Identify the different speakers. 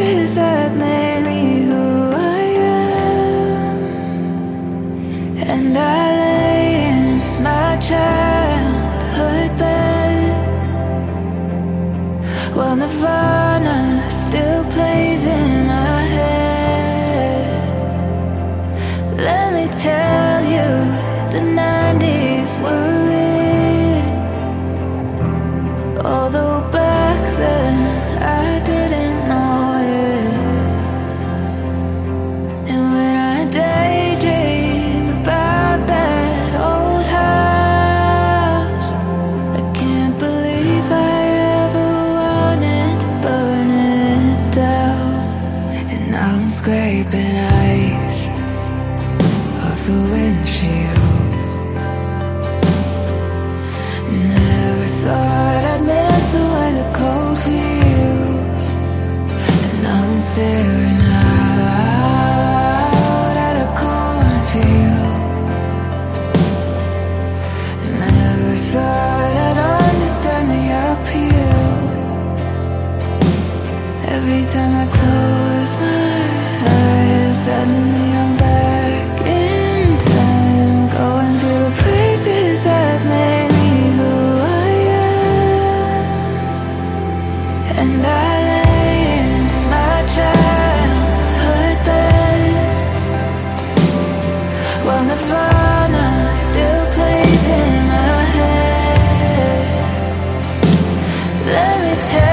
Speaker 1: places that made me who I am. And I lay in my childhood bed while Nirvana still plays in my head. Let me tell you, the 90s were lit. Although back then I didn't know it. And when I daydream about that old house, I can't believe I ever wanted to burn it down. And now I'm scraping ice off the windshield. Never thought I'd miss the way the cold feels. And I'm staring out at a cornfield. Never thought I'd understand the appeal. Every time I close my eyes, suddenly I'm back in time, going to the places that made me who I am. And I lay in my childhood bed while Nirvana still plays in my head. Let me tell